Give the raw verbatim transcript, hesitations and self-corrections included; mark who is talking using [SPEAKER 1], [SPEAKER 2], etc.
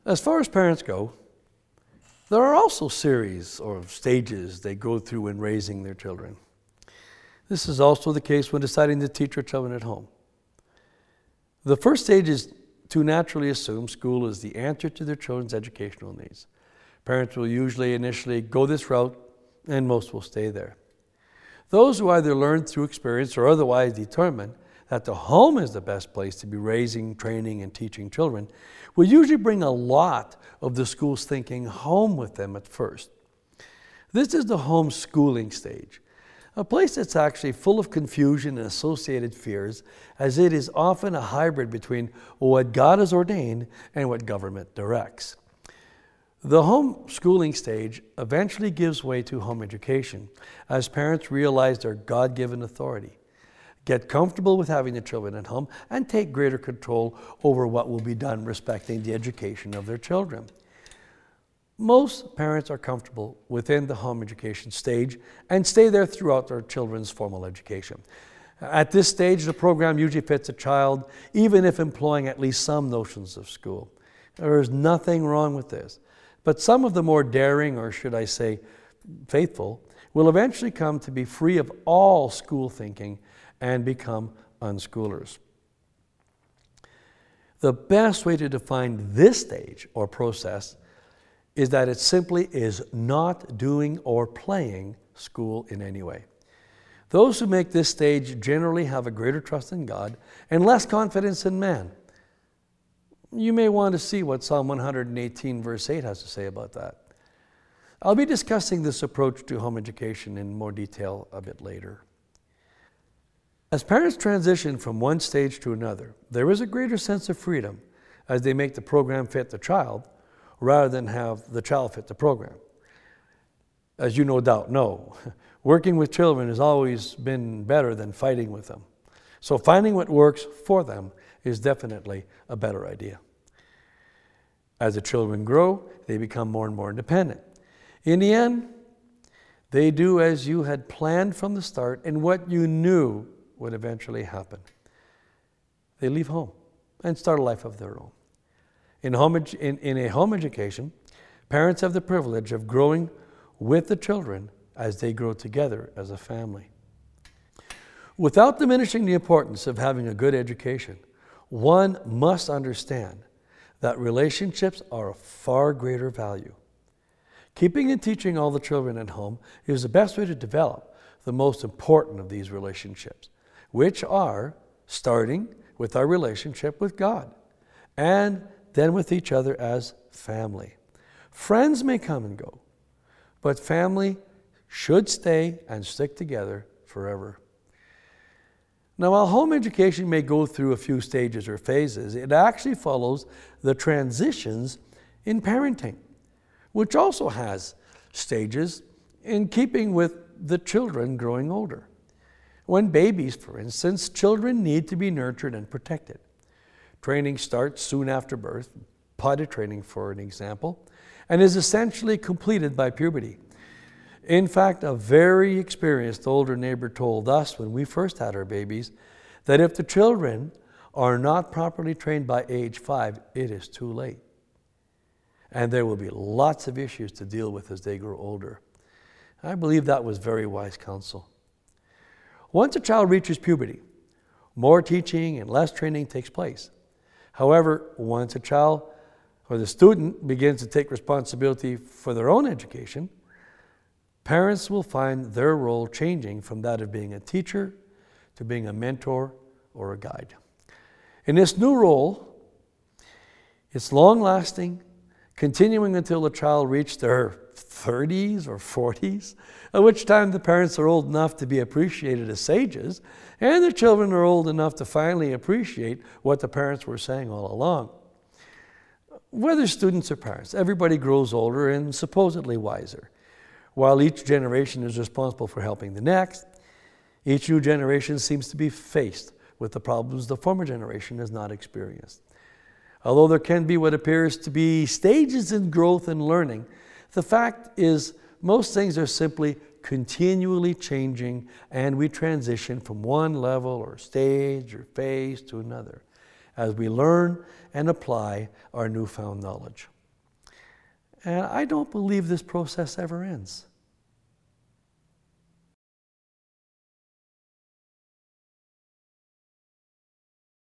[SPEAKER 1] As far as parents go, there are also series or stages they go through when raising their children. This is also the case when deciding to teach your children at home. The first stage is to naturally assume school is the answer to their children's educational needs. Parents will usually initially go this route, and most will stay there. Those who either learn through experience or otherwise determine that the home is the best place to be raising, training, and teaching children will usually bring a lot of the school's thinking home with them at first. This is the homeschooling stage, a place that's actually full of confusion and associated fears, as it is often a hybrid between what God has ordained and what government directs. The homeschooling stage eventually gives way to home education as parents realize their God-given authority, get comfortable with having the children at home, and take greater control over what will be done respecting the education of their children. Most parents are comfortable within the home education stage and stay there throughout their children's formal education. At this stage, the program usually fits a child, even if employing at least some notions of school. There is nothing wrong with this. But some of the more daring, or should I say faithful, will eventually come to be free of all school thinking and become unschoolers. The best way to define this stage or process is that it simply is not doing or playing school in any way. Those who make this stage generally have a greater trust in God and less confidence in man. You may want to see what Psalm one hundred eighteen verse eight has to say about that. I'll be discussing this approach to home education in more detail a bit later. As parents transition from one stage to another, there is a greater sense of freedom as they make the program fit the child rather than have the child fit the program. As you no doubt know, working with children has always been better than fighting with them. So finding what works for them is definitely a better idea. As the children grow, they become more and more independent. In the end, they do as you had planned from the start and what you knew would eventually happen. They leave home and start a life of their own. In, home, in, in a home education, parents have the privilege of growing with the children as they grow together as a family. Without diminishing the importance of having a good education, one must understand that relationships are of far greater value. Keeping and teaching all the children at home is the best way to develop the most important of these relationships, which are starting with our relationship with God and then with each other as family. Friends may come and go, but family should stay and stick together forever. Now, while home education may go through a few stages or phases, it actually follows the transitions in parenting, which also has stages in keeping with the children growing older. When babies, for instance, children need to be nurtured and protected. Training starts soon after birth, potty training for an example, and is essentially completed by puberty. In fact, a very experienced older neighbor told us when we first had our babies that if the children are not properly trained by age five, it is too late. And there will be lots of issues to deal with as they grow older. I believe that was very wise counsel. Once a child reaches puberty, more teaching and less training takes place. However, once a child or the student begins to take responsibility for their own education, parents will find their role changing from that of being a teacher to being a mentor or a guide. In this new role, it's long-lasting, continuing until the child reaches their thirties or forties, at which time the parents are old enough to be appreciated as sages, and the children are old enough to finally appreciate what the parents were saying all along. Whether students or parents, everybody grows older and supposedly wiser. While each generation is responsible for helping the next, each new generation seems to be faced with the problems the former generation has not experienced. Although there can be what appears to be stages in growth and learning, the fact is most things are simply continually changing, and we transition from one level or stage or phase to another as we learn and apply our newfound knowledge. And I don't believe this process ever ends.